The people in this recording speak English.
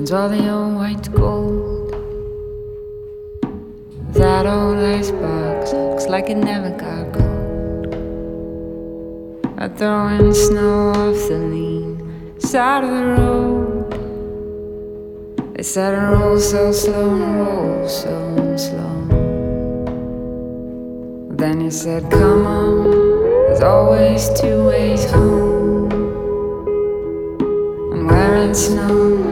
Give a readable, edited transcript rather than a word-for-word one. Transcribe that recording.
all the old white gold. That old icebox looks like it never got cold. I throwing snow off the lean side of the road. They said I roll so slow and roll so slow. Then he said, come on, there's always two ways home. And wearing snow